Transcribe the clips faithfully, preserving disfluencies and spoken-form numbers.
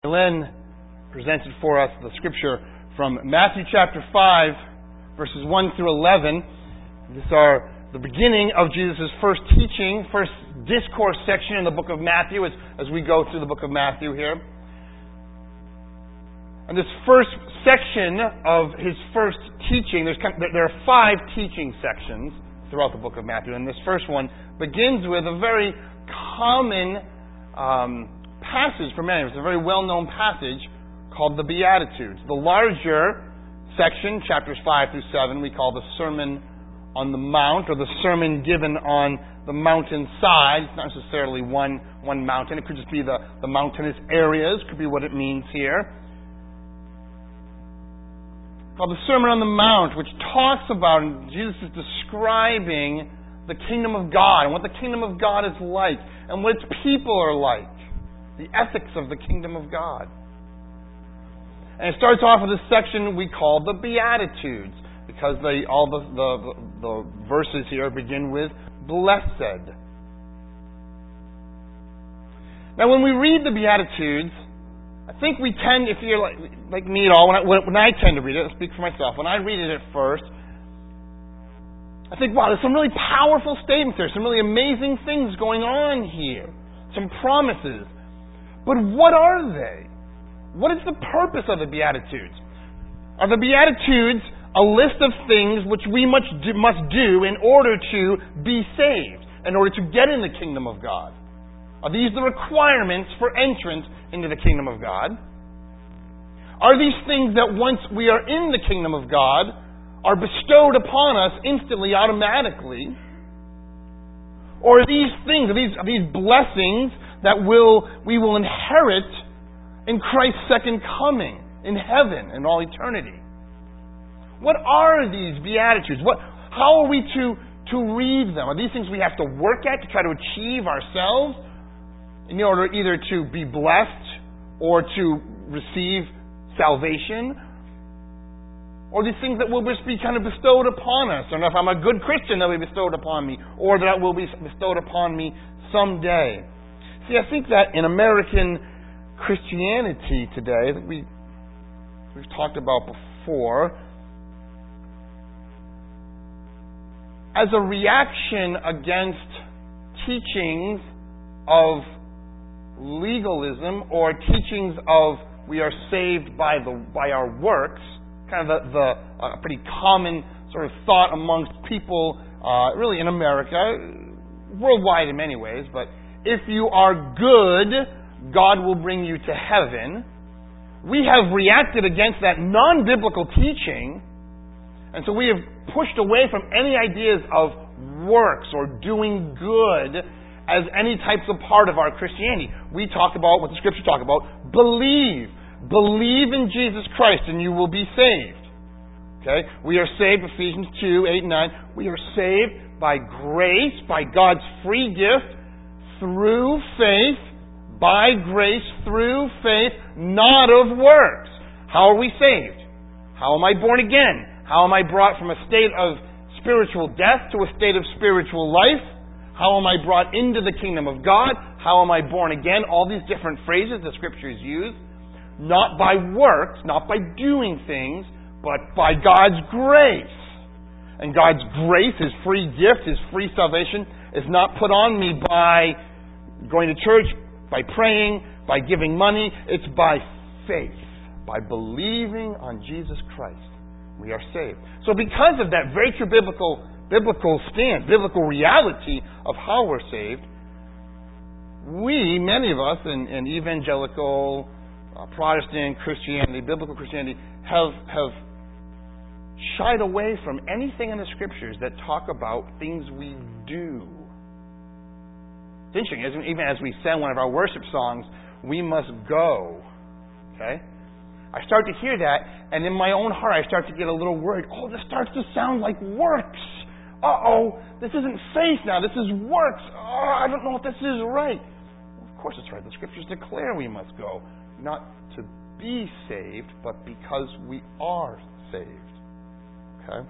Len presented for us the scripture from Matthew chapter five, verses one through eleven. These are the beginning of Jesus' first teaching, first discourse section in the book of Matthew as, as we go through the book of Matthew here. And this first section of his first teaching, there's kind of, there are five teaching sections throughout the book of Matthew. And this first one begins with a very common um, passage for many. It's a very well-known passage called the Beatitudes. The larger section, chapters five through seven, we call the Sermon on the Mount, or the sermon given on the mountainside. It's not necessarily one, one mountain. It could just be the, the mountainous areas, could be what it means here. Called the Sermon on the Mount, which talks about, and Jesus is describing the kingdom of God and what the kingdom of God is like and what its people are like. The ethics of the kingdom of God. And it starts off with a section we call the Beatitudes, because they all the, the, the verses here begin with blessed. Now when we read the Beatitudes, I think we tend, if you're like, like me at all, when I, when I tend to read it, I'll speak for myself, when I read it at first, I think, wow, there's some really powerful statements there, some really amazing things going on here, some promises. But what are they? What is the purpose of the Beatitudes? Are the Beatitudes a list of things which we must do, must do in order to be saved, in order to get in the kingdom of God? Are these the requirements for entrance into the kingdom of God? Are these things that once we are in the kingdom of God are bestowed upon us instantly, automatically? Or are these things, are these, are these blessings that will we will inherit in Christ's second coming, in heaven, in all eternity? What are these Beatitudes? What, how are we to, to read them? Are these things we have to work at to try to achieve ourselves in order either to be blessed or to receive salvation? Or these things that will just be kind of bestowed upon us? Or if I'm a good Christian, they'll be bestowed upon me. Or that will be bestowed upon me someday. See, I think that in American Christianity today, that we, we've talked about before, as a reaction against teachings of legalism or teachings of we are saved by the by our works, kind of the, the uh, pretty common sort of thought amongst people, uh, really in America, worldwide in many ways, but if you are good, God will bring you to heaven. We have reacted against that non-biblical teaching, and so we have pushed away from any ideas of works or doing good as any types of part of our Christianity. We talk about what the Scriptures talk about. Believe. Believe in Jesus Christ and you will be saved. Okay? We are saved, Ephesians two, eight and nine. We are saved by grace, by God's free gift, through faith, by grace, through faith, not of works. How are we saved? How am I born again? How am I brought from a state of spiritual death to a state of spiritual life? How am I brought into the kingdom of God? How am I born again? All these different phrases the Scriptures use. Not by works, not by doing things, but by God's grace. And God's grace, His free gift, His free salvation, is not put on me by going to church, by praying, by giving money. It's by faith, by believing on Jesus Christ. We are saved. So because of that very true biblical biblical stand, biblical reality of how we're saved, we, many of us in, in evangelical, uh, Protestant Christianity, biblical Christianity, have have shied away from anything in the Scriptures that talk about things we do. It's interesting, even as we sang one of our worship songs, we must go. Okay? I start to hear that, and in my own heart I start to get a little worried. Oh, this starts to sound like works. Uh-oh, this isn't faith now, this is works. Oh, I don't know if this is right. Well, of course it's right. The Scriptures declare we must go, not to be saved, but because we are saved. Okay?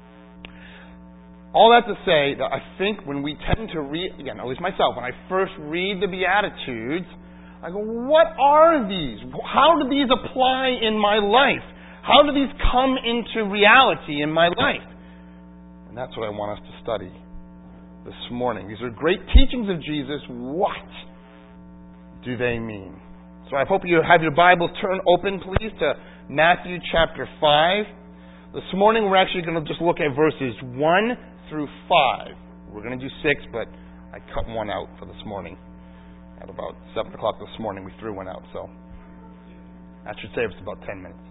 All that to say that I think when we tend to read, again, at least myself, when I first read the Beatitudes, I go, what are these? How do these apply in my life? How do these come into reality in my life? And that's what I want us to study this morning. These are great teachings of Jesus. What do they mean? So I hope you have your Bibles turned open, please, to Matthew chapter five. This morning we're actually going to just look at verses one through five. We're going to do six, but I cut one out for this morning. At about seven o'clock this morning, we threw one out, so that should save us about ten minutes.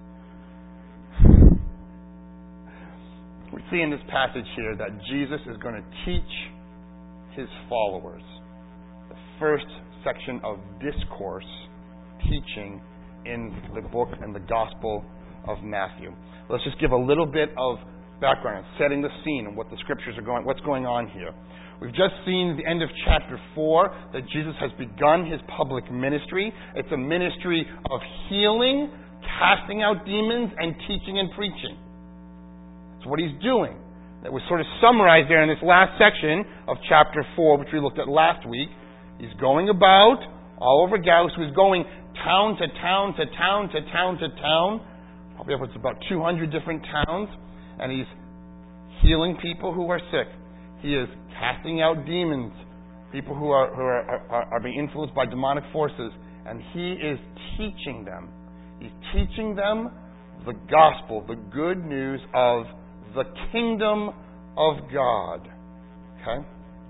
We see in this passage here that Jesus is going to teach his followers. The first section of discourse teaching in the book and the Gospel of Matthew. Let's just give a little bit of background, setting the scene and what the scriptures are going, what's going on here. We've just seen the end of chapter four that Jesus has begun his public ministry. It's a ministry of healing, casting out demons, and teaching and preaching. That's what he's doing. That was sort of summarized there in this last section of chapter four, which we looked at last week. He's going about all over Galilee. So he's going town to town to town to town to town. Probably upwards of about two hundred different towns. And he's healing people who are sick. He is casting out demons, people who are who are, are, are being influenced by demonic forces. And he is teaching them. He's teaching them the gospel, the good news of the kingdom of God. Okay?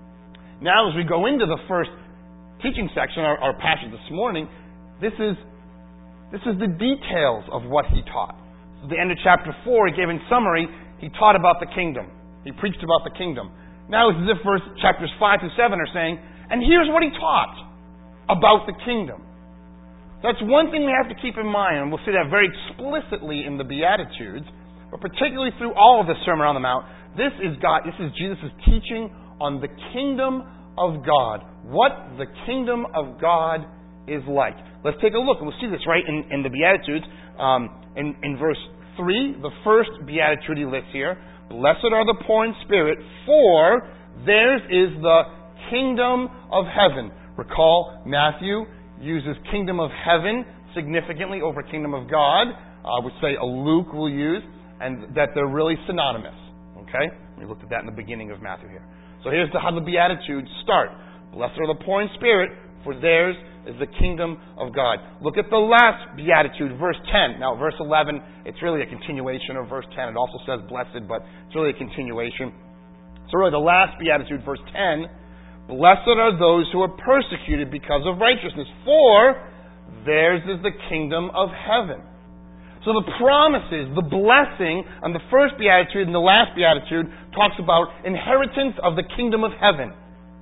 Now, as we go into the first teaching section, our, our passage this morning, this is this is the details of what he taught. So at the end of chapter four, he gave in summary, he taught about the kingdom. He preached about the kingdom. Now it's as if verse, chapters five through seven are saying, and here's what he taught about the kingdom. That's one thing we have to keep in mind, and we'll see that very explicitly in the Beatitudes, but particularly through all of the Sermon on the Mount. This is God. This is Jesus' teaching on the kingdom of God. What the kingdom of God is like. Let's take a look, and we'll see this right in, in the Beatitudes. Um, in, in verse three, the first Beatitude he lists here, blessed are the poor in spirit, for theirs is the kingdom of heaven. Recall, Matthew uses kingdom of heaven significantly over kingdom of God. I would say a Luke will use, and that they're really synonymous. Okay? We looked at that in the beginning of Matthew here. So here's the, how the Beatitudes start. Blessed are the poor in spirit, for theirs is the kingdom of God. Look at the last Beatitude, verse ten. Now, verse eleven, it's really a continuation of verse ten. It also says blessed, but it's really a continuation. So really, the last Beatitude, verse ten, blessed are those who are persecuted because of righteousness, for theirs is the kingdom of heaven. So the promises, the blessing on the first Beatitude and the last Beatitude talks about inheritance of the kingdom of heaven.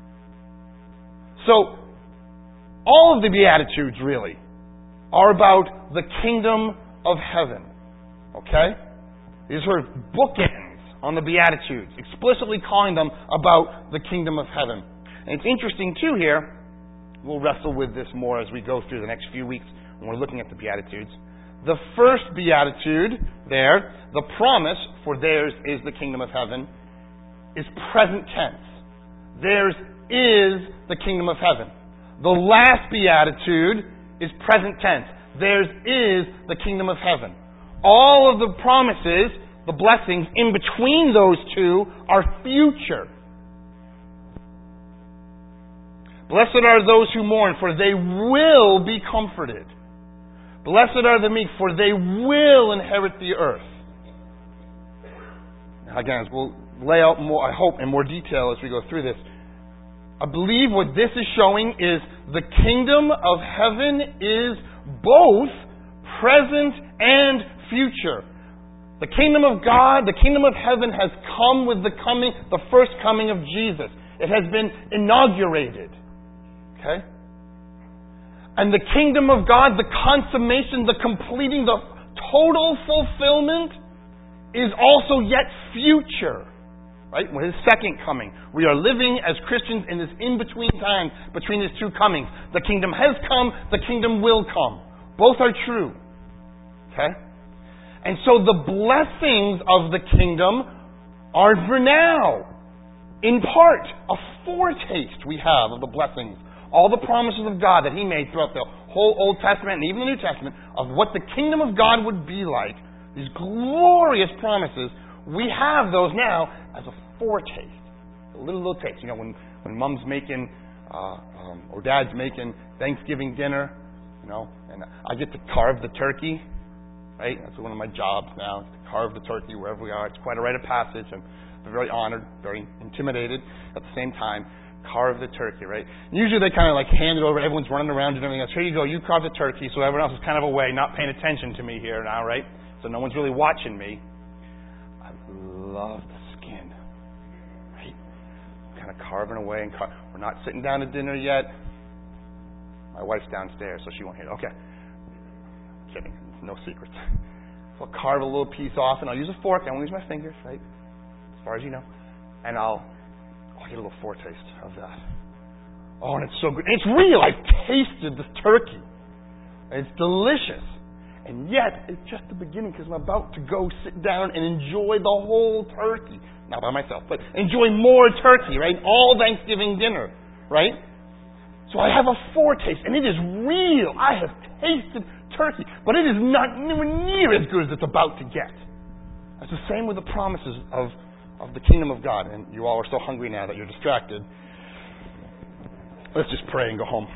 So, all of the Beatitudes really are about the kingdom of heaven. Okay? These are bookends on the Beatitudes, explicitly calling them about the kingdom of heaven. And it's interesting too here, we'll wrestle with this more as we go through the next few weeks when we're looking at the Beatitudes. The first Beatitude there, the promise, for theirs is the kingdom of heaven, is present tense. Theirs is the kingdom of heaven. The last Beatitude is present tense. Theirs is the kingdom of heaven. All of the promises, the blessings in between those two are future. Blessed are those who mourn, for they will be comforted. Blessed are the meek, for they will inherit the earth. Again, we'll lay out more, I hope, in more detail as we go through this. I believe what this is showing is the kingdom of heaven is both present and future. The kingdom of God, the kingdom of heaven has come with the coming, the first coming of Jesus. It has been inaugurated. Okay? And the kingdom of God, the consummation, the completing, the total fulfillment is also yet future. Right? With his second coming. We are living as Christians in this in-between time between his two comings. The kingdom has come, the kingdom will come. Both are true. Okay? And so the blessings of the kingdom are for now. In part, a foretaste we have of the blessings all the promises of God that He made throughout the whole Old Testament and even the New Testament of what the kingdom of God would be like, these glorious promises, we have those now as a foretaste, a little, little taste. You know, when, when Mom's making, uh, um, or Dad's making Thanksgiving dinner, you know, and I get to carve the turkey, right? That's one of my jobs now, to carve the turkey wherever we are. It's quite a rite of passage. I'm very honored, very intimidated at the same time. Carve the turkey, right? And usually they kind of like hand it over. Everyone's running around and everything else. Here you go. You carve the turkey. So everyone else is kind of away, not paying attention to me here now, right? So no one's really watching me. I love the skin, right? I'm kind of carving away. and car- We're not sitting down to dinner yet. My wife's downstairs, so she won't hear it. Okay. Kidding. No secrets. So I'll carve a little piece off, and I'll use a fork. I won't use my fingers, right? As far as you know. And I'll, oh, I get a little foretaste of that. Oh, and it's so good. And it's real. I've tasted this turkey. And it's delicious. And yet, it's just the beginning because I'm about to go sit down and enjoy the whole turkey. Not by myself, but enjoy more turkey, right? All Thanksgiving dinner, right? So I have a foretaste, and it is real. I have tasted turkey, but it is not nowhere near as good as it's about to get. It's the same with the promises of, of the kingdom of God. And you all are so hungry now that you're distracted. Let's just pray and go home.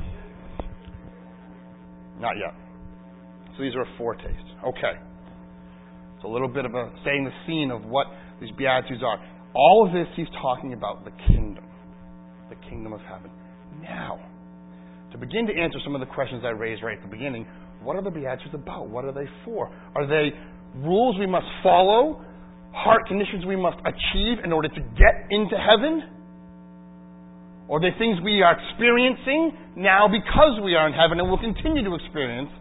Not yet. So these are a foretaste. Okay. It's a little bit of a setting the scene of what these Beatitudes are. All of this, he's talking about the kingdom. The kingdom of heaven. Now, to begin to answer some of the questions I raised right at the beginning, what are the Beatitudes about? What are they for? Are they rules we must follow? Heart conditions we must achieve in order to get into heaven? Or are they things we are experiencing now because we are in heaven and will continue to experience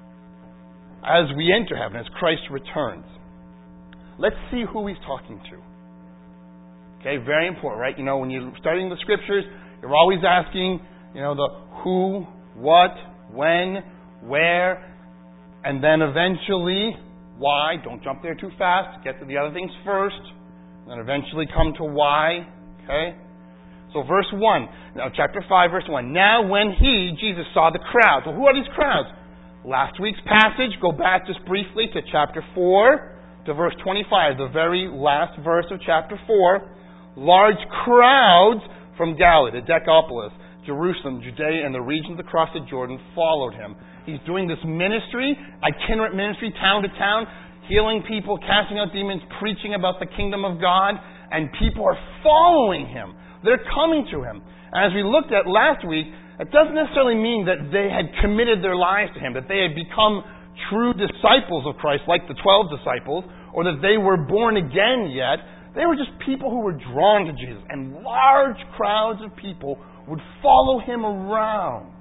as we enter heaven, as Christ returns? Let's see who he's talking to. Okay, very important, right? You know, when you're studying the scriptures, you're always asking, you know, the who, what, when, where, and then eventually why. Don't jump there too fast. Get to the other things first, and then eventually come to why. Okay? So verse one, now chapter five, verse one. Now when he, Jesus, saw the crowds. Well, who are these crowds? Last week's passage, go back just briefly to chapter four, to verse twenty-five, the very last verse of chapter four. Large crowds from Galilee, the Decapolis, Jerusalem, Judea, and the regions across the Jordan followed him. He's doing this ministry, itinerant ministry, town to town, healing people, casting out demons, preaching about the kingdom of God, and people are following him. They're coming to him. And as we looked at last week, it doesn't necessarily mean that they had committed their lives to him, that they had become true disciples of Christ, like the twelve disciples, or that they were born again yet. They were just people who were drawn to Jesus, and large crowds of people would follow him around.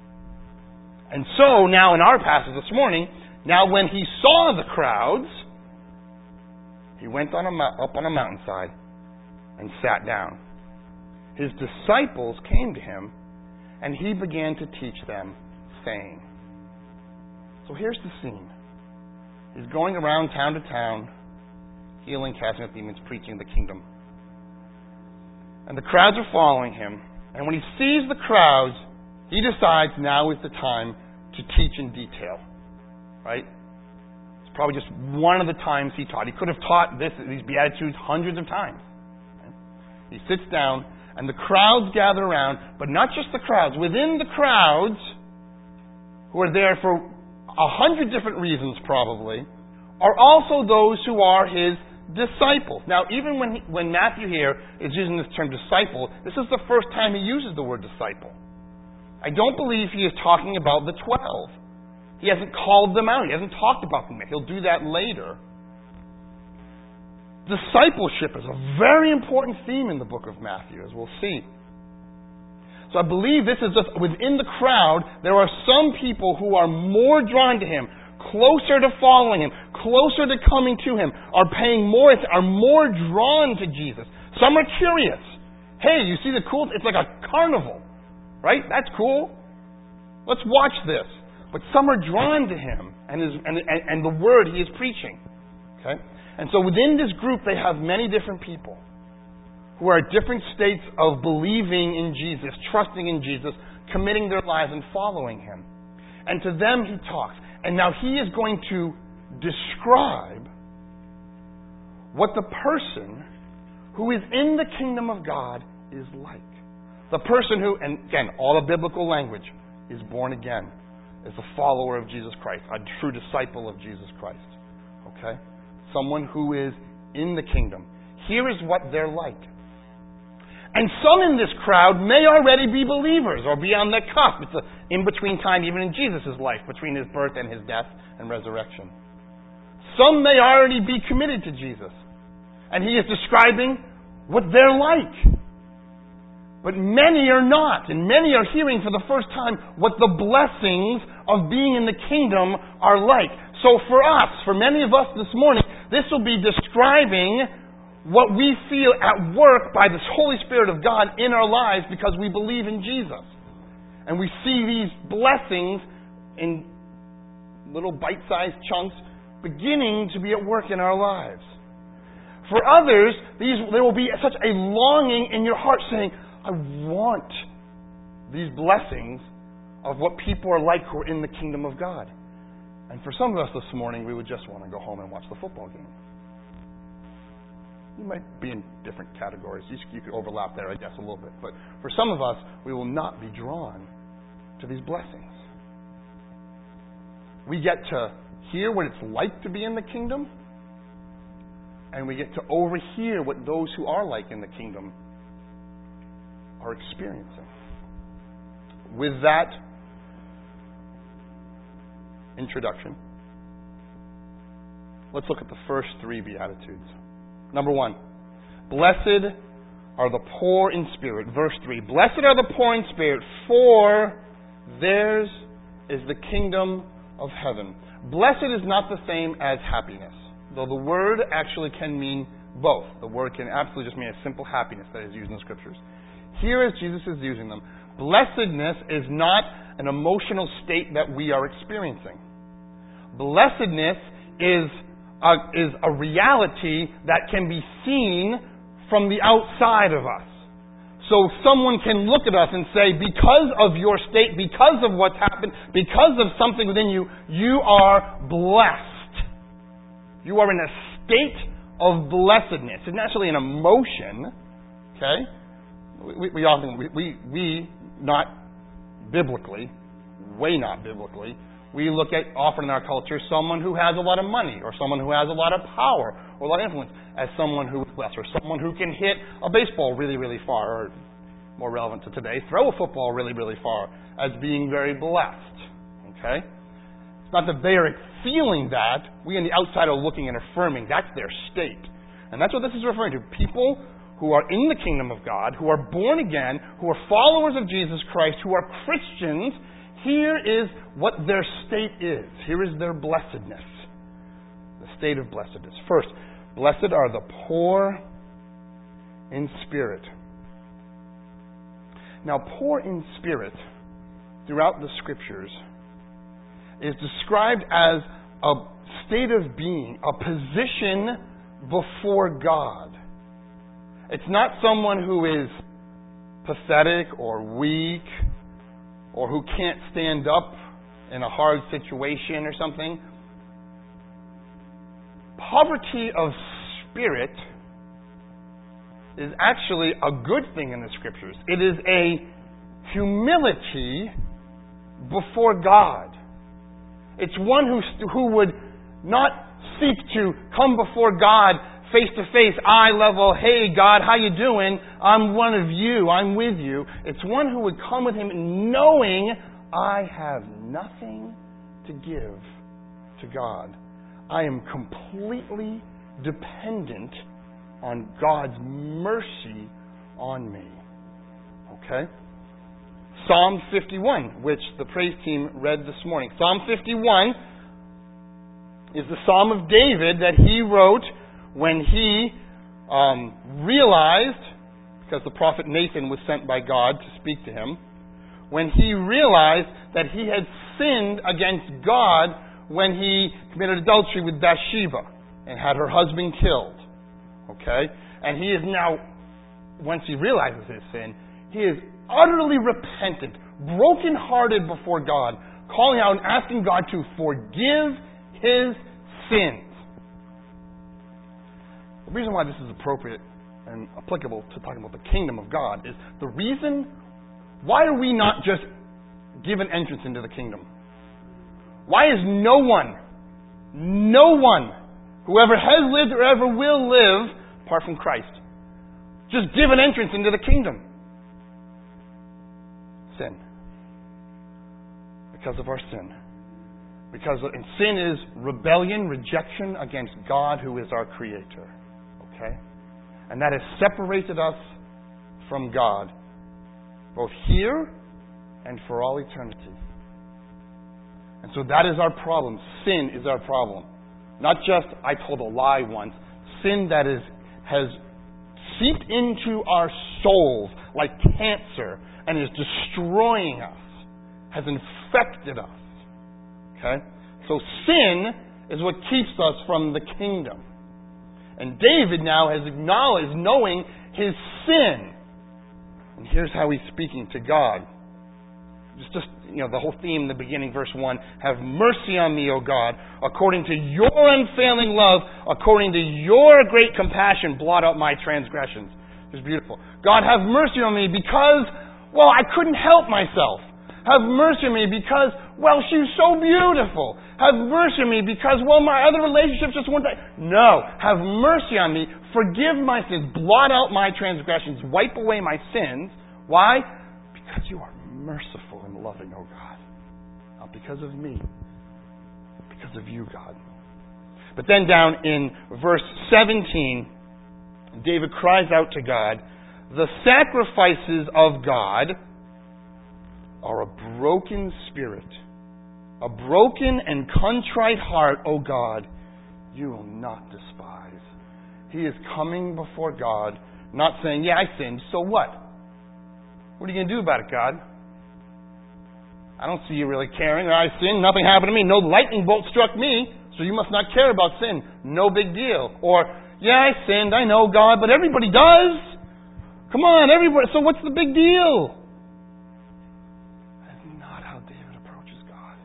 And so, now in our passage this morning, now when he saw the crowds, he went on a mo- up on a mountainside and sat down. His disciples came to him, and he began to teach them, saying. So here's the scene. He's going around town to town, healing, casting out demons, preaching the kingdom. And the crowds are following him. And when he sees the crowds, he decides now is the time to teach in detail. Right? It's probably just one of the times he taught. He could have taught this, these Beatitudes hundreds of times. Right? He sits down, and the crowds gather around, but not just the crowds. Within the crowds, who are there for a hundred different reasons probably, are also those who are his disciples. Now, even when he, when Matthew here is using this term disciple, this is the first time he uses the word disciple. I don't believe he is talking about the twelve. He hasn't called them out. He hasn't talked about them yet. He'll do that later. Discipleship is a very important theme in the book of Matthew, as we'll see. So I believe this is just within the crowd, there are some people who are more drawn to him, closer to following him, closer to coming to him, are paying more, are more drawn to Jesus. Some are curious. Hey, you see the cool, it's like a carnival, right? That's cool. Let's watch this. But some are drawn to him and, his, and, and, and the word he is preaching. Okay? And so within this group, they have many different people. who are at different states of believing in Jesus, trusting in Jesus, committing their lives and following Him. And to them He talks. And now He is going to describe what the person who is in the kingdom of God is like. The person who, and again, all the biblical language, is born again, is a follower of Jesus Christ, a true disciple of Jesus Christ. Okay? Someone who is in the kingdom. Here is what they're like. And some in this crowd may already be believers or be on the cusp. It's an in-between time even in Jesus' life, between His birth and His death and resurrection. Some may already be committed to Jesus. And He is describing what they're like. But many are not. And many are hearing for the first time what the blessings of being in the kingdom are like. So for us, for many of us this morning, this will be describing what we feel at work by this Holy Spirit of God in our lives because we believe in Jesus. And we see these blessings in little bite-sized chunks beginning to be at work in our lives. For others, these, there will be such a longing in your heart saying, I want these blessings of what people are like who are in the kingdom of God. And for some of us this morning, we would just want to go home and watch the football game. You might be in different categories. You, you could overlap there, I guess, a little bit. But for some of us, we will not be drawn to these blessings. We get to hear what it's like to be in the kingdom, and we get to overhear what those who are like in the kingdom are experiencing. With that introduction, let's look at the first three Beatitudes. Number one, blessed are the poor in spirit. Verse three, blessed are the poor in spirit, for theirs is the kingdom of heaven. Blessed is not the same as happiness, though the word actually can mean both. The word can absolutely just mean a simple happiness that is used in the Scriptures. Here, as Jesus is using them, blessedness is not an emotional state that we are experiencing. Blessedness is a, is a reality that can be seen from the outside of us. So someone can look at us and say, because of your state, because of what's happened, because of something within you, you are blessed. You are in a state of blessedness. It's not actually an emotion. Okay? We, we often, we, we, we, not biblically, way not biblically, we look at, often in our culture, someone who has a lot of money, or someone who has a lot of power, or a lot of influence, as someone who is blessed, or someone who can hit a baseball really, really far, or more relevant to today, throw a football really, really far, as being very blessed. Okay? It's not that they are feeling that. We on the outside are looking and affirming. That's their state. And that's what this is referring to. People who are in the kingdom of God, who are born again, who are followers of Jesus Christ, who are Christians, here is what their state is. Here is their blessedness. The state of blessedness. First, blessed are the poor in spirit. Now, poor in spirit, throughout the Scriptures, is described as a state of being, a position before God. It's not someone who is pathetic or weak or who can't stand up in a hard situation or something. Poverty of spirit is actually a good thing in the Scriptures. It is a humility before God. It's one who, who would not seek to come before God face to face, eye level, hey God, how you doing? I'm one of you, I'm with you. It's one who would come with Him knowing I have nothing to give to God. I am completely dependent on God's mercy on me. Okay? Psalm fifty-one, which the praise team read this morning. Psalm fifty-one is the Psalm of David that he wrote when he um, realized, because the prophet Nathan was sent by God to speak to him, when he realized that he had sinned against God when he committed adultery with Bathsheba and had her husband killed. Okay? And he is now once he realizes his sin, he is utterly repentant, brokenhearted before God, calling out and asking God to forgive his sins. The reason why this is appropriate and applicable to talking about the kingdom of God is the reason why are we not just given entrance into the kingdom? Why is no one, no one, whoever has lived or ever will live, apart from Christ, just given entrance into the kingdom? Sin. Because of our sin. Because of, and sin is rebellion, rejection against God who is our Creator. Okay? And that has separated us from God, both here and for all eternity. And so that is our problem. Sin is our problem. Not just, I told a lie once. Sin that is has seeped into our souls like cancer and is destroying us, has infected us. Okay? So sin is what keeps us from the kingdom. And David now has acknowledged, knowing his sin. And here's how he's speaking to God. It's just, you know, the whole theme in the beginning, verse one. Have mercy on me, O God, according to your unfailing love, according to your great compassion, blot out my transgressions. It's beautiful. God, have mercy on me because, well, I couldn't help myself. Have mercy on me because, well, she's so beautiful. Have mercy on me because, well, my other relationships just weren't that. No. Have mercy on me. Forgive my sins. Blot out my transgressions. Wipe away my sins. Why? Because you are merciful and loving, oh God. Not because of me. Because of you, God. But then down in verse seventeen, David cries out to God, the sacrifices of God are a broken spirit, a broken and contrite heart, O God, you will not despise. He is coming before God, not saying, yeah, I sinned, so what? What are you going to do about it, God? I don't see you really caring. I sinned, nothing happened to me. No lightning bolt struck me, so you must not care about sin. No big deal. Or, yeah, I sinned, I know, God, but everybody does. Come on, everybody. So what's the big deal? That's not how David approaches God.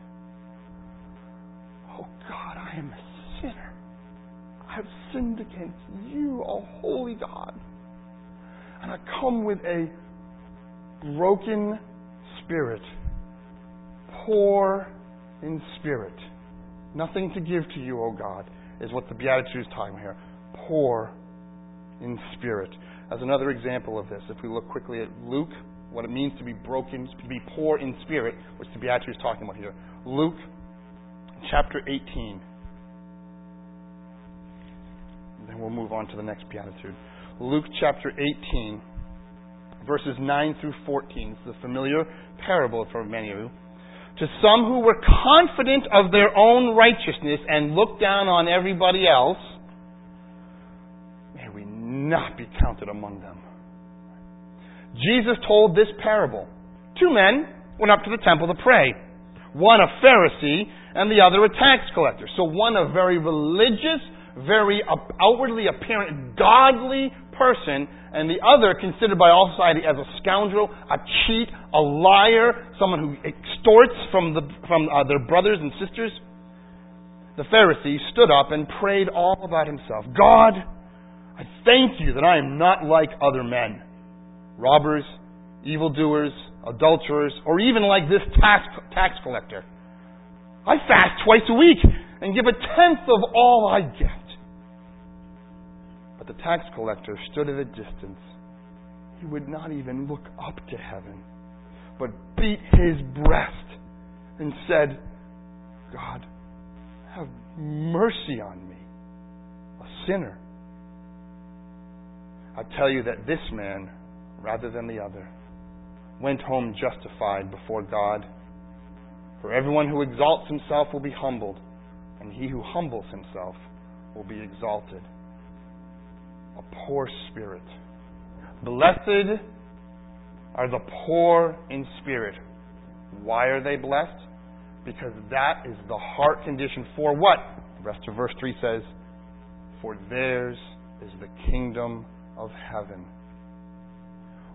Oh, God, I am a sinner. I've sinned against you, O holy God. And I come with a broken spirit, poor in spirit. Nothing to give to you, O God, is what the Beatitude is talking about here. Poor in spirit. As another example of this, if we look quickly at Luke, what it means to be broken, to be poor in spirit, which the Beatitude is talking about here. Luke chapter eighteen. And then we'll move on to the next Beatitude. Luke chapter eighteen, verses nine through fourteen. It's a familiar parable for many of you. To some who were confident of their own righteousness and looked down on everybody else, may we not be counted among them. Jesus told this parable. Two men went up to the temple to pray. One a Pharisee and the other a tax collector. So one a very religious, very outwardly apparent, godly person, and the other considered by all society as a scoundrel, a cheat, a liar, someone who extorts from the from uh, their brothers and sisters. The Pharisee stood up and prayed all about himself. God, I thank you that I am not like other men, robbers, evildoers, adulterers, or even like this tax tax collector. I fast twice a week and give a tenth of all I get. But the tax collector stood at a distance. He would not even look up to heaven, but beat his breast and said, God, have mercy on me, a sinner. I tell you that this man, rather than the other, went home justified before God. For everyone who exalts himself will be humbled, and he who humbles himself will be exalted. A poor spirit. Blessed are the poor in spirit. Why are they blessed? Because that is the heart condition for what? The rest of verse three says, for theirs is the kingdom of heaven.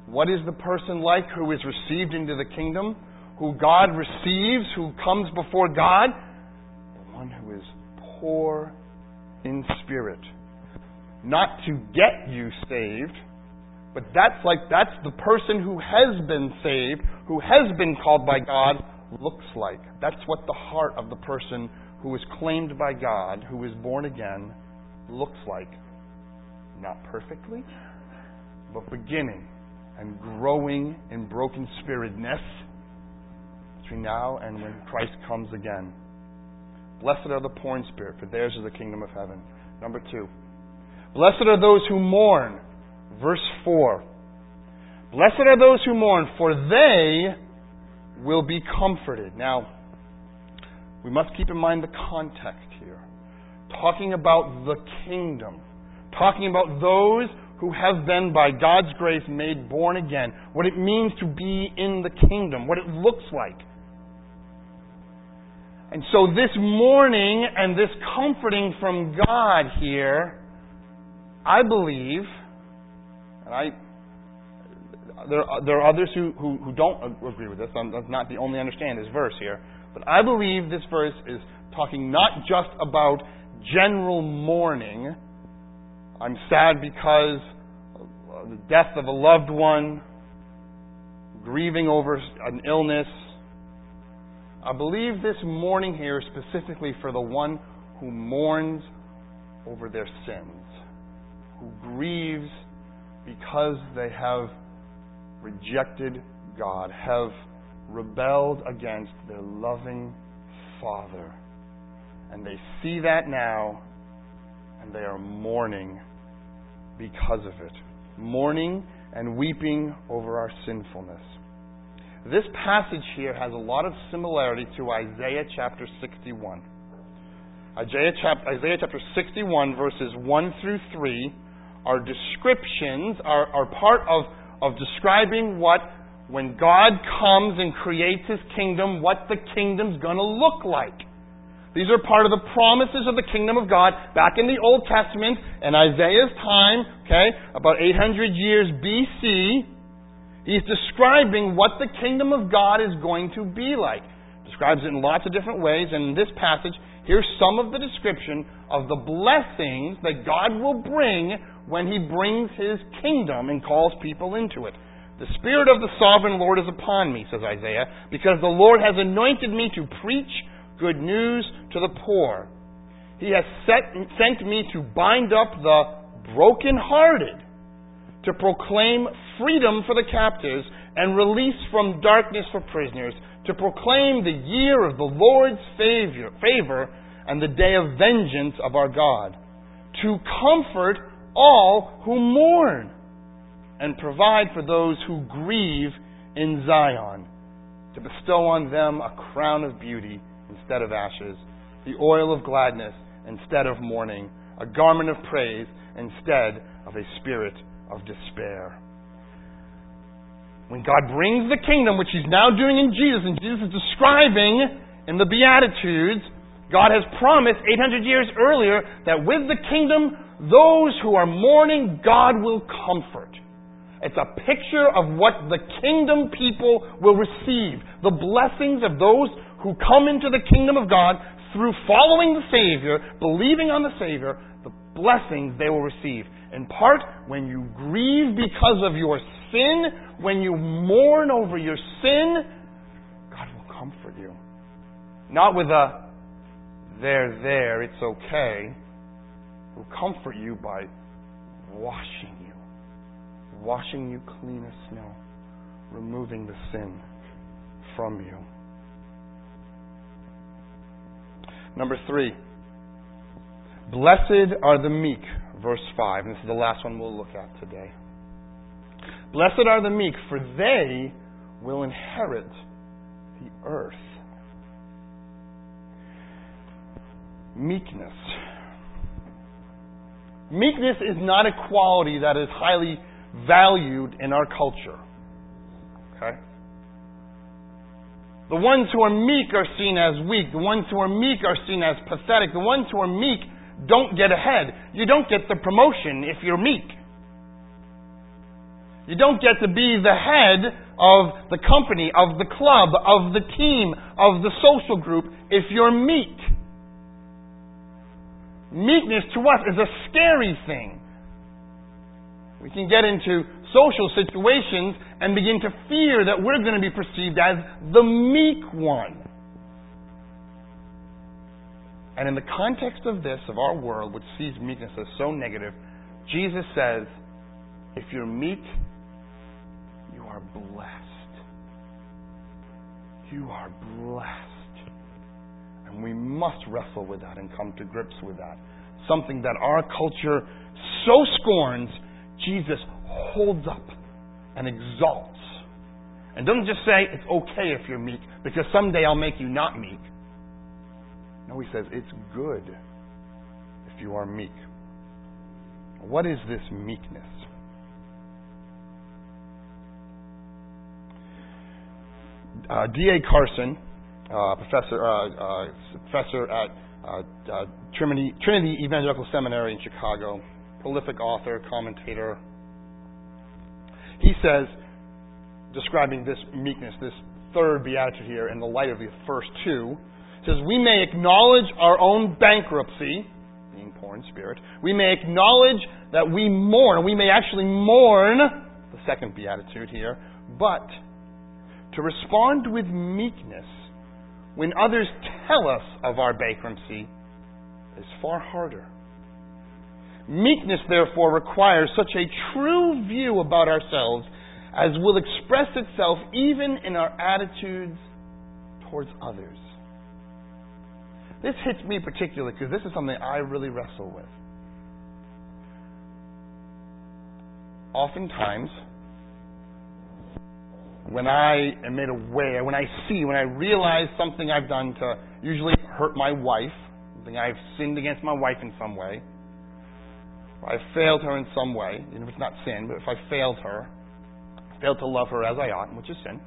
What is the person like who is received into the kingdom? Who God receives, who comes before God? The one who is poor in spirit. Not to get you saved, but that's like that's the person who has been saved, who has been called by God, looks like. That's what the heart of the person who is claimed by God, who is born again, looks like. Not perfectly, but beginning and growing in broken spiritedness between now and when Christ comes again. Blessed are the poor in spirit, for theirs is the kingdom of heaven. Number two. Blessed are those who mourn. Verse four. Blessed are those who mourn, for they will be comforted. Now, we must keep in mind the context here. Talking about the kingdom. Talking about those who have been, by God's grace, made born again. What it means to be in the kingdom. What it looks like. And so this mourning and this comforting from God here, I believe, and I, there, there are others who, who, who don't agree with this. I'm, that's not the only understanding this verse here. But I believe this verse is talking not just about general mourning. I'm sad because of the death of a loved one, grieving over an illness. I believe this mourning here is specifically for the one who mourns over their sins, who grieves because they have rejected God, have rebelled against their loving Father. And they see that now, and they are mourning because of it. Mourning and weeping over our sinfulness. This passage here has a lot of similarity to Isaiah chapter sixty-one. Isaiah chapter, Isaiah chapter sixty-one, verses one through three, are descriptions, are, are part of, of describing what, when God comes and creates His kingdom, what the kingdom's going to look like. These are part of the promises of the kingdom of God back in the Old Testament in Isaiah's time, okay, about eight hundred years B C. He's describing what the kingdom of God is going to be like. Describes it in lots of different ways, and in this passage, here's some of the description of the blessings that God will bring when He brings His kingdom and calls people into it. The Spirit of the Sovereign Lord is upon me, says Isaiah, because the Lord has anointed me to preach good news to the poor. He has set, sent me to bind up the brokenhearted, to proclaim freedom for the captives and release from darkness for prisoners, to proclaim the year of the Lord's favor, favor and the day of vengeance of our God, to comfort all who mourn and provide for those who grieve in Zion, to bestow on them a crown of beauty instead of ashes, the oil of gladness instead of mourning, a garment of praise instead of a spirit of despair. When God brings the kingdom, which He's now doing in Jesus, and Jesus is describing in the Beatitudes, God has promised eight hundred years earlier that with the kingdom, those who are mourning, God will comfort. It's a picture of what the kingdom people will receive. The blessings of those who come into the kingdom of God through following the Savior, believing on the Savior, the blessings they will receive. In part, when you grieve because of your sin, when you mourn over your sin, God will comfort you. Not with a, there, there, it's okay. He will comfort you by washing you. Washing you clean as snow. Removing the sin from you. Number three. Blessed are the meek. Verse five. And this is the last one we'll look at today. Blessed are the meek, for they will inherit the earth. Meekness. Meekness is not a quality that is highly valued in our culture. Okay? The ones who are meek are seen as weak. The ones who are meek are seen as pathetic. The ones who are meek don't get ahead. You don't get the promotion if you're meek. You don't get to be the head of the company, of the club, of the team, of the social group if you're meek. Meekness to us is a scary thing. We can get into social situations and begin to fear that we're going to be perceived as the meek one. And in the context of this, of our world, which sees meekness as so negative, Jesus says, if you're meek, you are blessed. You are blessed. And we must wrestle with that and come to grips with that. Something that our culture so scorns, Jesus holds up and exalts. And doesn't just say, it's okay if you're meek, because someday I'll make you not meek. No, he says, it's good if you are meek. What is this meekness? Uh, D A Carson, uh, professor, uh, uh, professor at uh, uh, Trinity, Trinity Evangelical Seminary in Chicago, prolific author, commentator. He says, describing this meekness, this third beatitude here in the light of the first two, says, we may acknowledge our own bankruptcy, being poor in spirit. We may acknowledge that we mourn. We may actually mourn, the second beatitude here, but to respond with meekness when others tell us of our bankruptcy is far harder. Meekness, therefore, requires such a true view about ourselves as will express itself even in our attitudes towards others. This hits me particularly because this is something I really wrestle with. Oftentimes, when I am made aware, when I see, when I realize something I've done to usually hurt my wife, something I've sinned against my wife in some way, or I've failed her in some way, even if it's not sin, but if I failed her, failed to love her as I ought, which is sin,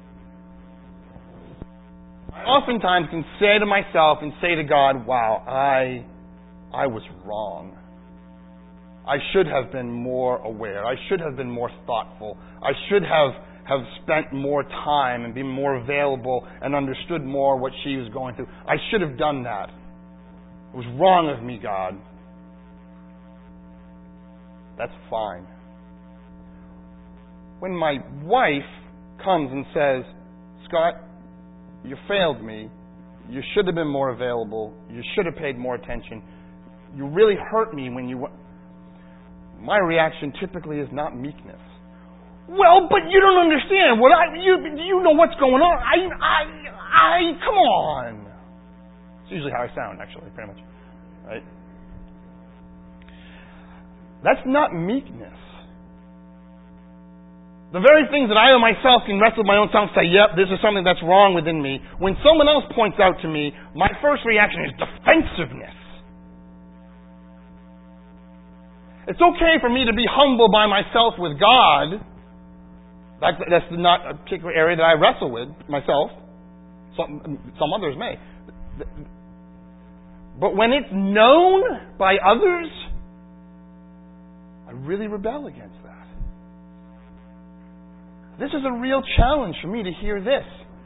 I oftentimes can say to myself and say to God, wow, I, I was wrong. I should have been more aware. I should have been more thoughtful. I should have, have spent more time and been more available and understood more what she was going through. I should have done that. It was wrong of me, God. That's fine. When my wife comes and says, Scott, you failed me. You should have been more available. You should have paid more attention. You really hurt me when you... My reaction typically is not meekness. Well, but you don't understand. What I you you know what's going on. I I I come on. It's usually how I sound, actually, pretty much. Right? That's not meekness. The very things that I myself can wrestle with my own self and say, yep, this is something that's wrong within me. When someone else points out to me, my first reaction is defensiveness. It's okay for me to be humble by myself with God. That's, that's not a particular area that I wrestle with myself. Some, some others may. But when it's known by others, I really rebel against that. This is a real challenge for me to hear this.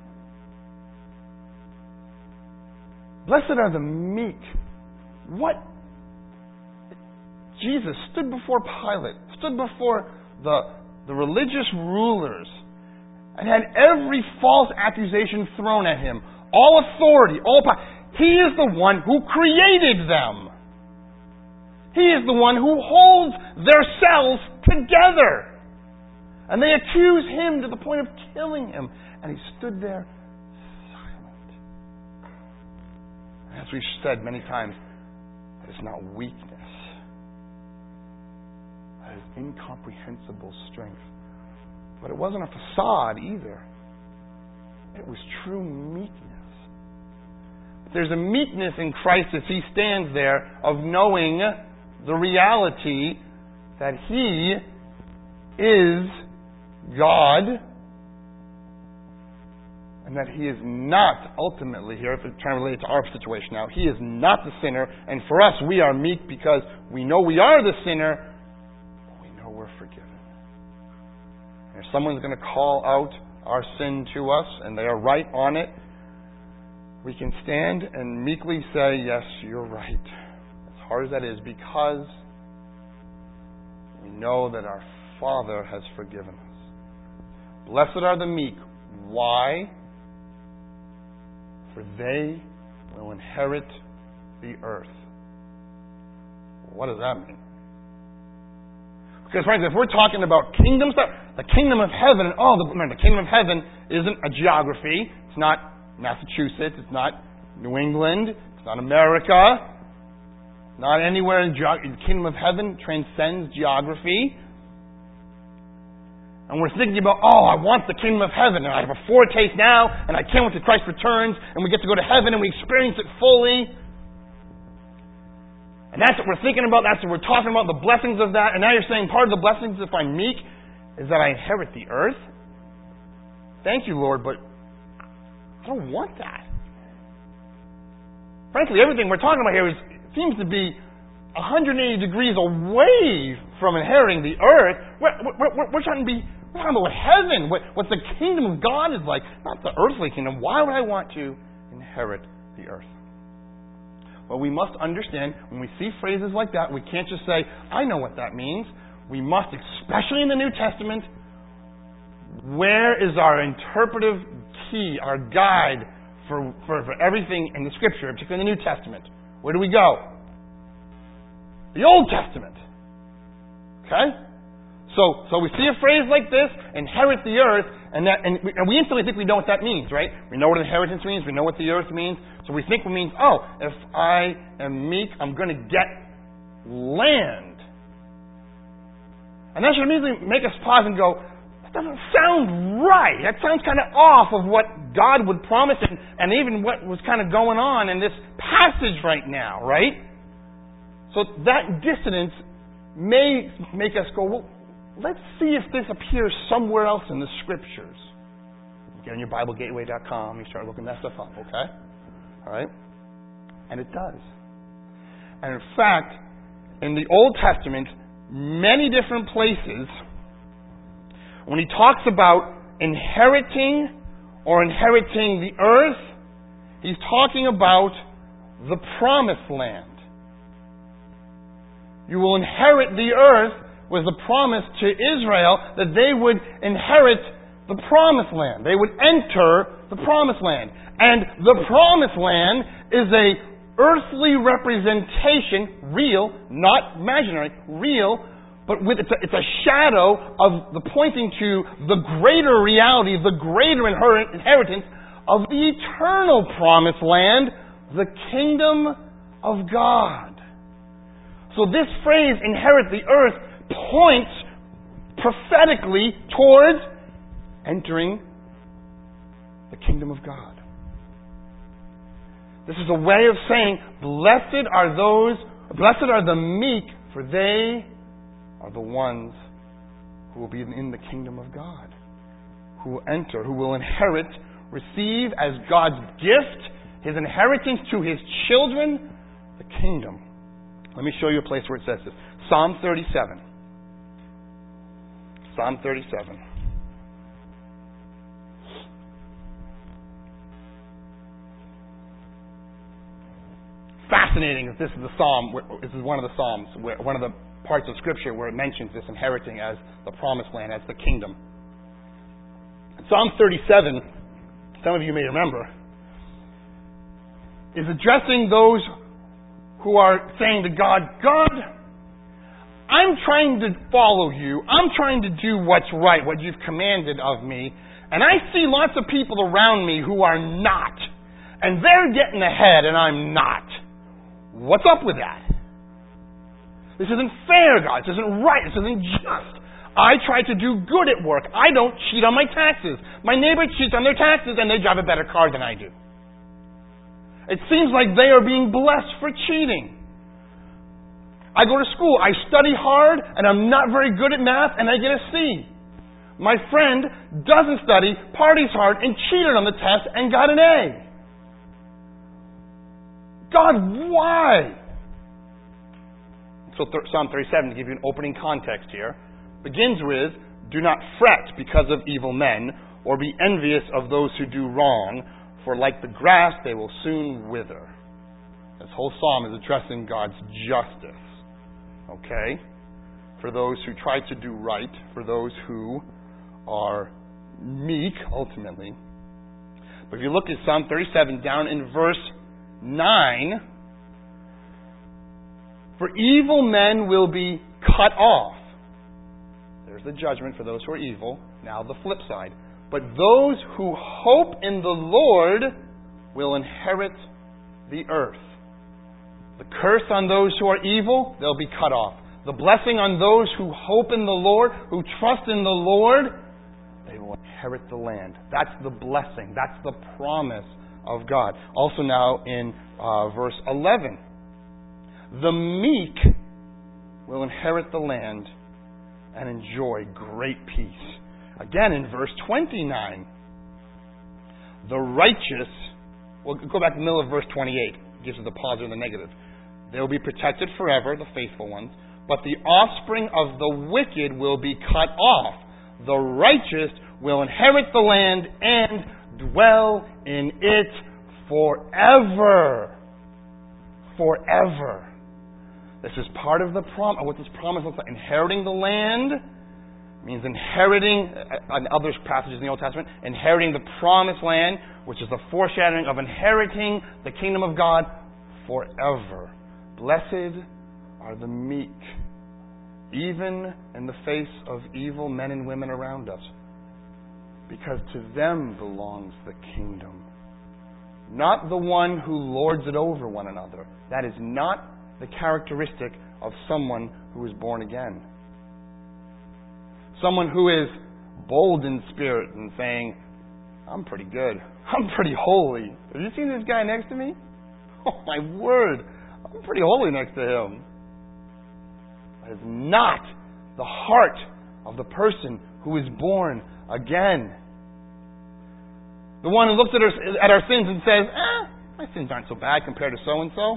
Blessed are the meek. What? Jesus stood before Pilate, stood before the, the religious rulers, and had every false accusation thrown at him. All authority, all power. He is the one who created them. He is the one who holds their cells together. And they accuse him to the point of killing him. And he stood there silent. As we've said many times, that is not weakness. That is incomprehensible strength. But it wasn't a facade either. It was true meekness. There's a meekness in Christ as he stands there of knowing the reality that he is God, and that he is not ultimately here, if we're trying to relate it to our situation now, he is not the sinner, and for us we are meek because we know we are the sinner, but we know we're forgiven. If someone's going to call out our sin to us, and they are right on it, we can stand and meekly say, yes, you're right. As hard as that is, because we know that our Father has forgiven us. Blessed are the meek. Why? For they will inherit the earth. What does that mean? Because, friends, if we're talking about kingdom stuff, the kingdom of heaven, oh, the, remember, the kingdom of heaven isn't a geography. It's not Massachusetts. It's not New England. It's not America. Not anywhere in geography. The kingdom of heaven transcends geography. And we're thinking about, oh, I want the kingdom of heaven, and I have a foretaste now, and I can't wait till Christ returns, and we get to go to heaven, and we experience it fully. And that's what we're thinking about. That's what we're talking about, the blessings of that. And now you're saying part of the blessings, if I'm meek, is that I inherit the earth? Thank you, Lord, but I don't want that. Frankly, everything we're talking about here is, seems to be one hundred eighty degrees away from inheriting the earth. We're, we're, we're, trying to be, we're talking about what heaven, what, what the kingdom of God is like, not the earthly kingdom. Why would I want to inherit the earth? Well, we must understand, when we see phrases like that, we can't just say, I know what that means. We must, especially in the New Testament, where is our interpretive key, our guide for, for, for everything in the Scripture, particularly in the New Testament? Where do we go? The Old Testament. Okay? So, so we see a phrase like this, inherit the earth, and that, and we, and we instantly think we know what that means, right? We know what inheritance means, we know what the earth means, so we think it means, oh, if I am meek, I'm going to get land. And that should immediately make us pause and go, that doesn't sound right. That sounds kind of off of what God would promise and, and even what was kind of going on in this passage right now, right? So that dissonance may make us go, well, let's see if this appears somewhere else in the Scriptures. You get on your Bible Gateway dot com, you start looking that stuff up, okay? All right? And it does. And in fact, in the Old Testament, many different places, when he talks about inheriting or inheriting the earth, he's talking about the promised land. You will inherit the earth was the promise to Israel that they would inherit the promised land. They would enter the promised land. And the promised land is a earthly representation, real, not imaginary, real, but with it's a, it's a shadow of the pointing to the greater reality, the greater inheritance of the eternal promised land, the kingdom of God. So this phrase, inherit the earth, points prophetically towards entering the kingdom of God. This is a way of saying, blessed are those, blessed are the meek, for they are the ones who will be in the kingdom of God, who will enter, who will inherit, receive as God's gift, His inheritance to His children, the kingdom. Let me show you a place where it says this. Psalm thirty-seven. Psalm thirty-seven. Fascinating that this is the psalm. This is one of the psalms, where, one of the parts of Scripture where it mentions this inheriting as the promised land, as the kingdom. Psalm thirty-seven, some of you may remember, is addressing those who are saying to God, God, I'm trying to follow you. I'm trying to do what's right, what you've commanded of me. And I see lots of people around me who are not. And they're getting ahead and I'm not. What's up with that? This isn't fair, God. This isn't right. This isn't just. I try to do good at work. I don't cheat on my taxes. My neighbor cheats on their taxes and they drive a better car than I do. It seems like they are being blessed for cheating. I go to school, I study hard, and I'm not very good at math, and I get a C. My friend doesn't study, parties hard, and cheated on the test and got an A. God, why? So Psalm thirty-seven, to give you an opening context here, begins with, Do not fret because of evil men, or be envious of those who do wrong, for like the grass they will soon wither. This whole psalm is addressing God's justice. Okay? For those who try to do right, for those who are meek, ultimately. But if you look at Psalm thirty-seven, down in verse nine, for evil men will be cut off. There's the judgment for those who are evil. Now the flip side. But those who hope in the Lord will inherit the earth. The curse on those who are evil, they'll be cut off. The blessing on those who hope in the Lord, who trust in the Lord, they will inherit the land. That's the blessing. That's the promise of God. Also now in uh, verse eleven. The meek will inherit the land and enjoy great peace. Again in verse twenty-nine. The righteous, we'll go back to the middle of verse twenty-eight. It gives us the positive and the negative. They will be protected forever, the faithful ones. But the offspring of the wicked will be cut off. The righteous will inherit the land and dwell in it forever. Forever. This is part of the promise. What this promise looks like. Inheriting the land means inheriting, in other passages in the Old Testament, inheriting the promised land, which is the foreshadowing of inheriting the kingdom of God forever. Blessed are the meek, even in the face of evil men and women around us, because to them belongs the kingdom. Not the one who lords it over one another. That is not the characteristic of someone who is born again. Someone who is bold in spirit and saying, I'm pretty good. I'm pretty holy. Have you seen this guy next to me? Oh my word. I'm pretty holy next to him. That is not the heart of the person who is born again. The one who looks at our, at our sins and says, eh, my sins aren't so bad compared to so-and-so.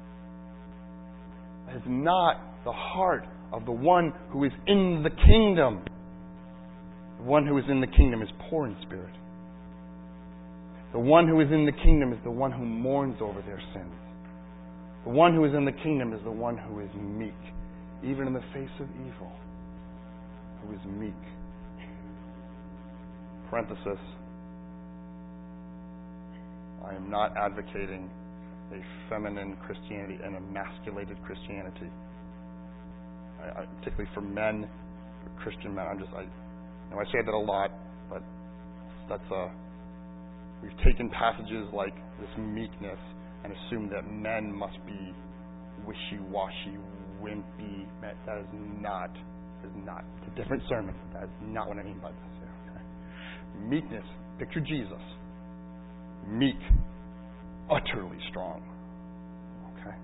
That is not the heart of the one who is in the kingdom. The one who is in the kingdom is poor in spirit. The one who is in the kingdom is the one who mourns over their sins. The one who is in the kingdom is the one who is meek, even in the face of evil. Who is meek. Parenthesis. I am not advocating a feminine Christianity and emasculated Christianity. I, I, particularly for men, for Christian men. I'm just, I, you know, I say that a lot, but that's a. We've taken passages like this meekness and assumed that men must be wishy-washy, wimpy. That, that is not. Is not. It's a different sermon. That is not what I mean by this. Here, okay? Meekness. Picture Jesus. Meek, utterly strong. Okay?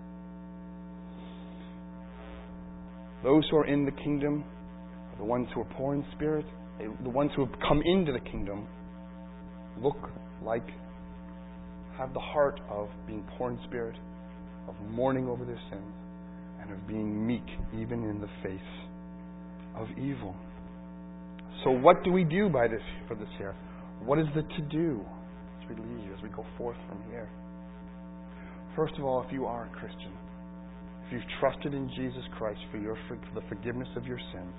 Those who are in the kingdom are the ones who are poor in spirit. They, the ones who have come into the kingdom look like, have the heart of being poor in spirit, of mourning over their sins, and of being meek even in the face of evil. So what do we do by this for this here? What is the to-do? We leave as we go forth from here. First of all, if you are a Christian, if you've trusted in Jesus Christ for your for the forgiveness of your sins,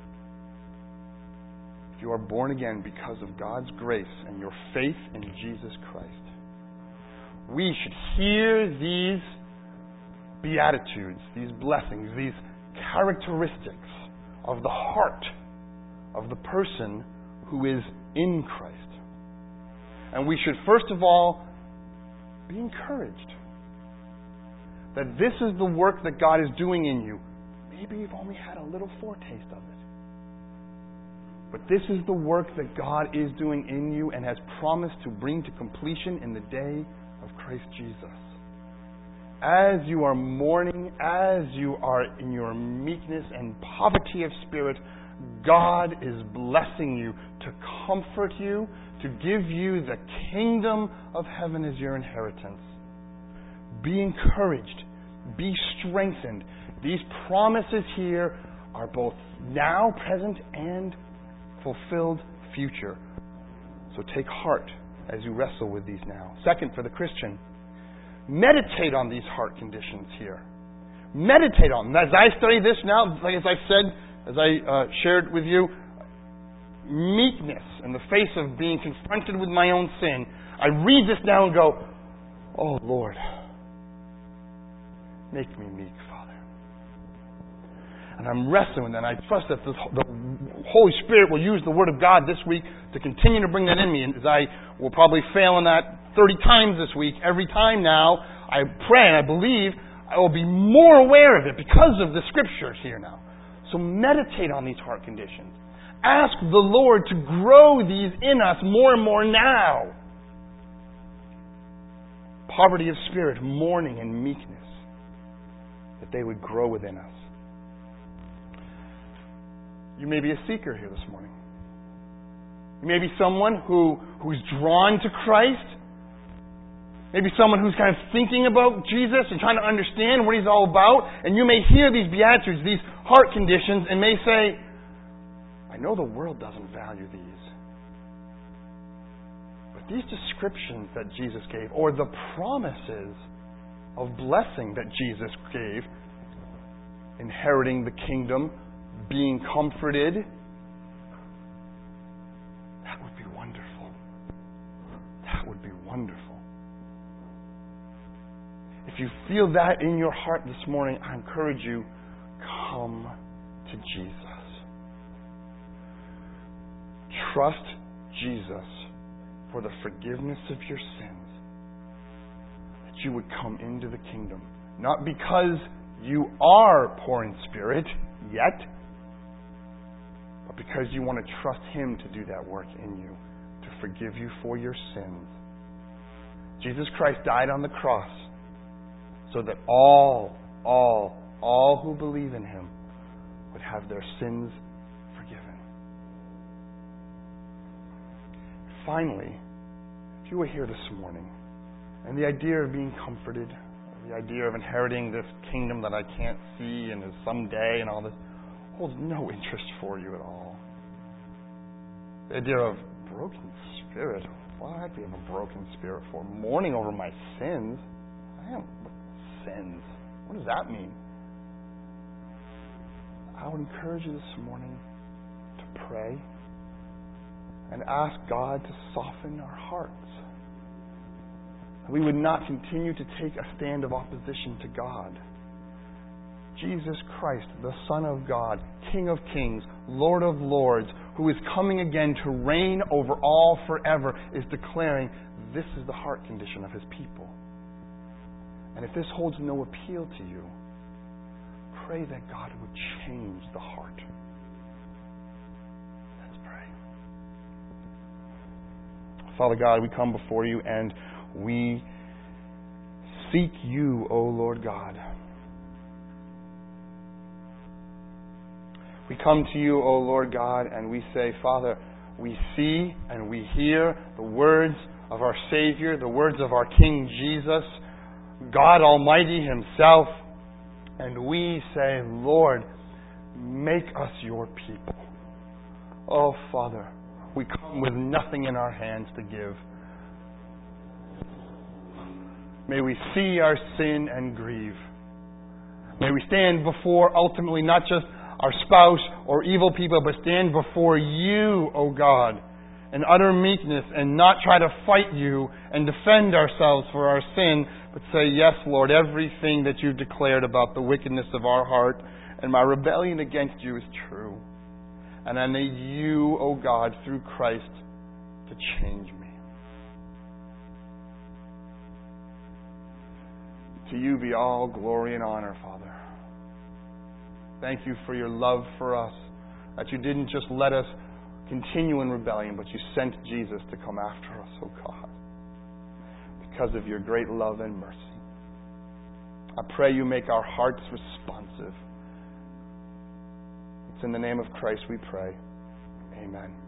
if you are born again because of God's grace and your faith in Jesus Christ, we should hear these beatitudes, these blessings, these characteristics of the heart of the person who is in Christ. And we should, first of all, be encouraged that this is the work that God is doing in you. Maybe you've only had a little foretaste of it. But this is the work that God is doing in you and has promised to bring to completion in the day of Christ Jesus. As you are mourning, as you are in your meekness and poverty of spirit, God is blessing you to comfort you, to give you the kingdom of heaven as your inheritance. Be encouraged. Be strengthened. These promises here are both now, present, and fulfilled future. So take heart as you wrestle with these now. Second, for the Christian, meditate on these heart conditions here. Meditate on them. As I study this now, like as I said, as I uh, shared with you, meekness in the face of being confronted with my own sin. I read this now and go, oh Lord, make me meek, Father. And I'm wrestling with that. And I trust that the, the Holy Spirit will use the Word of God this week to continue to bring that in me. And as I will probably fail in that thirty times this week, every time now, I pray and I believe I will be more aware of it because of the Scriptures here now. So meditate on these heart conditions. Ask the Lord to grow these in us more and more now. Poverty of spirit, mourning, and meekness, that they would grow within us. You may be a seeker here this morning. You may be someone who, who's drawn to Christ. Maybe someone who's kind of thinking about Jesus and trying to understand what He's all about. And you may hear these beatitudes, these heart conditions, and may say, I know the world doesn't value these. But these descriptions that Jesus gave, or the promises of blessing that Jesus gave, inheriting the kingdom, being comforted, that would be wonderful. That would be wonderful. If you feel that in your heart this morning, I encourage you, come to Jesus. Trust Jesus for the forgiveness of your sins, that you would come into the kingdom. Not because you are poor in spirit yet, but because you want to trust Him to do that work in you, to forgive you for your sins. Jesus Christ died on the cross so that all, all, all who believe in Him would have their sins forgiven. Finally, if you were here this morning, and the idea of being comforted, the idea of inheriting this kingdom that I can't see and is someday and all this, holds no interest for you at all. The idea of broken spirit, what do you have a broken spirit for? Mourning over my sins? I am sins. What does that mean? I would encourage you this morning to pray and ask God to soften our hearts. We would not continue to take a stand of opposition to God. Jesus Christ, the Son of God, King of Kings, Lord of Lords, who is coming again to reign over all forever, is declaring this is the heart condition of His people. And if this holds no appeal to you, pray that God would change the heart. Let's pray. Father God, we come before You and we seek You, O Lord God. We come to You, O Lord God, and we say, Father, we see and we hear the words of our Savior, the words of our King Jesus, God Almighty Himself, and we say, Lord, make us Your people. Oh, Father, we come with nothing in our hands to give. May we see our sin and grieve. May we stand before, ultimately, not just our spouse or evil people, but stand before You, O God, in utter meekness and not try to fight You and defend ourselves for our sin, but say, yes, Lord, everything that You've declared about the wickedness of our heart and my rebellion against You is true. And I need You, O God, through Christ, to change me. To You be all glory and honor, Father. Thank You for Your love for us, that You didn't just let us continue in rebellion, but You sent Jesus to come after us, oh God, because of Your great love and mercy. I pray You make our hearts responsive. It's in the name of Christ we pray. Amen.